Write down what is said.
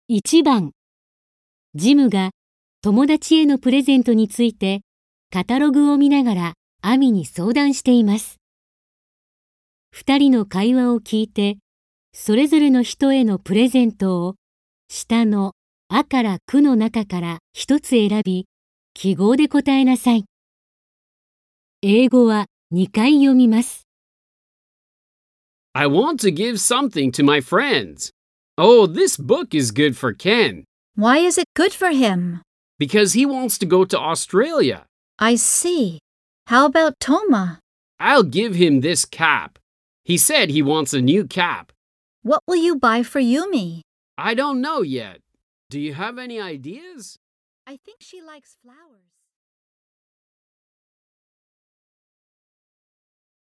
1番、ジムが友達へのプレゼントについてカタログを見ながらアミに相談しています。2人の会話を聞いて、それぞれの人へのプレゼントを下のあからくの中から一つ選び、記号で答えなさい。英語は2回読みます。 I want to give something to my friends. Oh, this book is good for Ken. Why is it good for him? Because he wants to go to Australia. I see. How about Toma? I'll give him this cap. He said he wants a new cap. What will you buy for Yumi? I don't know yet. Do you have any ideas? I think she likes flowers.